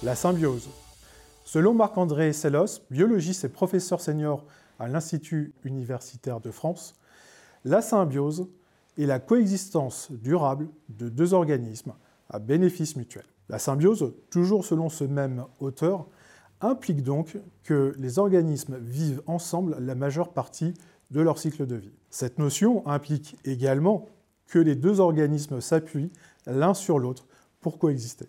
La symbiose. Selon Marc-André Sellos, biologiste et professeur senior à l'Institut universitaire de France, la symbiose est la coexistence durable de deux organismes à bénéfice mutuel. La symbiose, toujours selon ce même auteur, implique donc que les organismes vivent ensemble la majeure partie de leur cycle de vie. Cette notion implique également que les deux organismes s'appuient l'un sur l'autre pour coexister.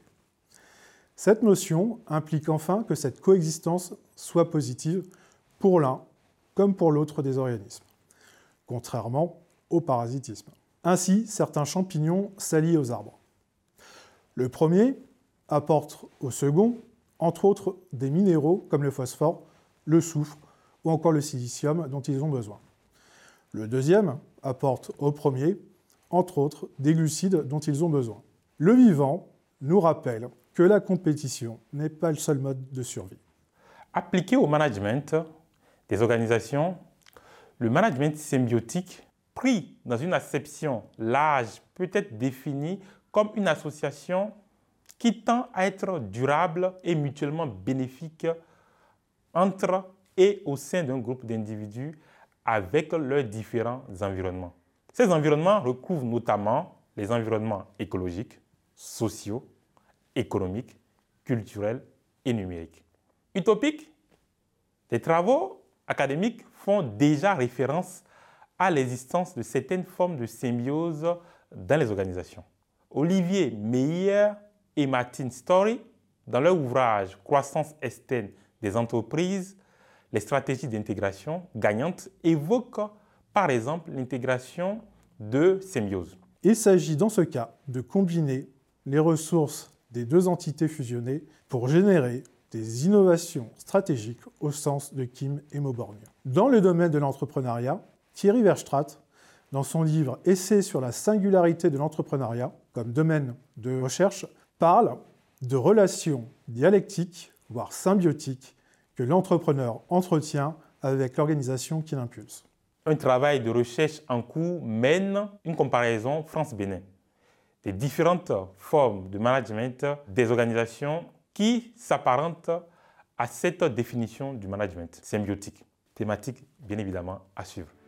Cette notion implique enfin que cette coexistence soit positive pour l'un comme pour l'autre des organismes, contrairement au parasitisme. Ainsi, certains champignons s'allient aux arbres. Le premier apporte au second, entre autres, des minéraux comme le phosphore, le soufre ou encore le silicium dont ils ont besoin. Le deuxième apporte au premier, entre autres, des glucides dont ils ont besoin. Le vivant nous rappelle que la compétition n'est pas le seul mode de survie. Appliqué au management des organisations, le management symbiotique, pris dans une acception large, peut être défini comme une association qui tend à être durable et mutuellement bénéfique entre et au sein d'un groupe d'individus avec leurs différents environnements. Ces environnements recouvrent notamment les environnements écologiques, sociaux, économiques, culturels et numériques. Utopique, les travaux académiques font déjà référence à l'existence de certaines formes de symbiose dans les organisations. Olivier Meyer et Martin Story, dans leur ouvrage « Croissance externe des entreprises, les stratégies d'intégration gagnantes », évoquent par exemple l'intégration de symbiose. Il s'agit dans ce cas de combiner les ressources des deux entités fusionnées pour générer des innovations stratégiques au sens de Kim et Mauborgne. Dans le domaine de l'entrepreneuriat, Thierry Verstraete, dans son livre « Essai sur la singularité de l'entrepreneuriat » comme domaine de recherche, parle de relations dialectiques, voire symbiotiques, que l'entrepreneur entretient avec l'organisation qui l'impulse. Un travail de recherche en cours mène une comparaison France-Bénin des différentes formes de management des organisations qui s'apparentent à cette définition du management symbiotique. Thématique bien évidemment à suivre.